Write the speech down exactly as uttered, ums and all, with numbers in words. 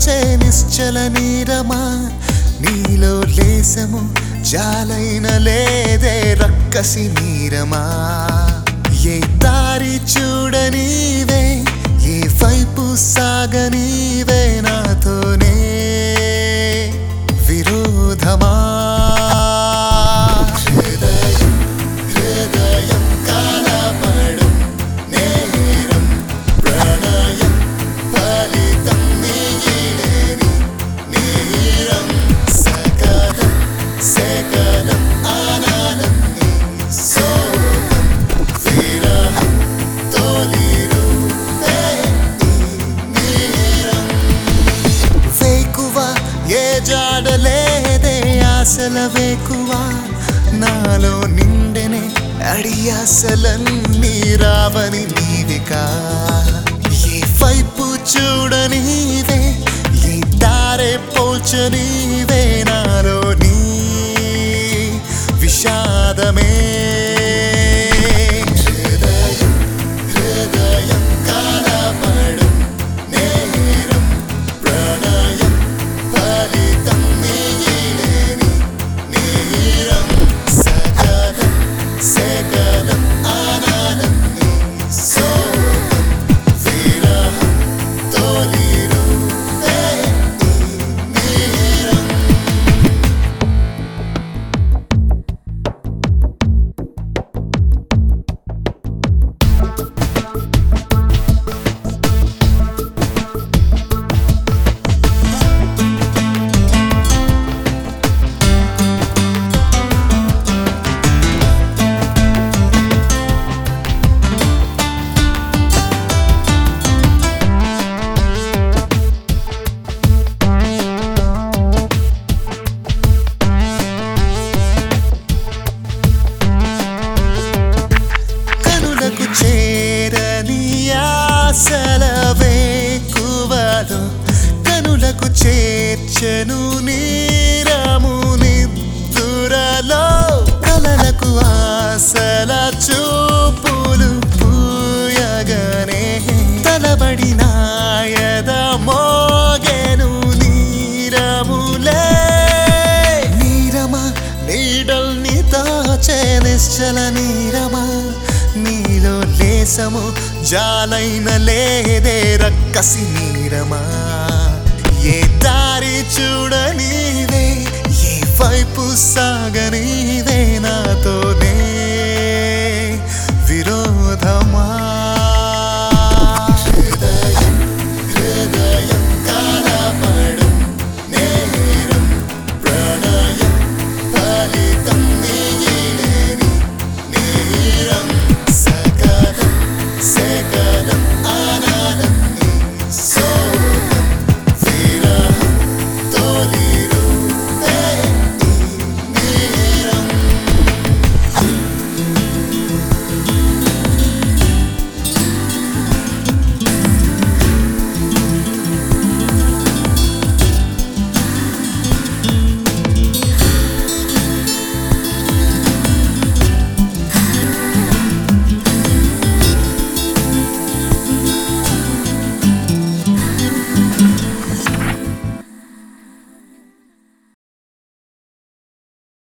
దాచే నిశ్చల నీరమా నీలో లేసము జాలైన లేదే రక్కసి నీరమా ఏ దారి చూడనీవే ఏ వైపు సాగనీవే నాతోనే విరోధమా హృదయం హృదయం కాలపడం నేరం ప్రణయం ఫలితం నీలేని నీరం సకలం సకలం ఆనందం నీ సోగం విరహం తొలిరు నీరం వేకువ ఏ జాడలేదే ఆశల వేకువ నాలో నిండెనే అడియాసలన్నీ రావని నీవికా ఏ వైపు చూడనీవే ఏ దారే పోల్చనీవే నాలో నీ విషాదమే హృదయం హృదయం కాలపడం నేరం ప్రణయం ఫలితం నీలేని నీరం సకలం సకలం ఆనందం నీ సోగం విరహం తొలిరు నీరం కనులకు చేరని ఆశల వేకువలో కనులకు చేర్చెను నీరము నిద్దురలో కలలకు ఆశల చూపులు పూయగనే తలబడి నాయద మోగెను నీరములే నీరమా నీడల్ని దాచే నిశ్చల నీరమా నీలో లేసము జాలైన లేదే రక్కసి నీరమా ఏ దారి చూడనీవే ఏ వైపు సాగనీవే నాతోనే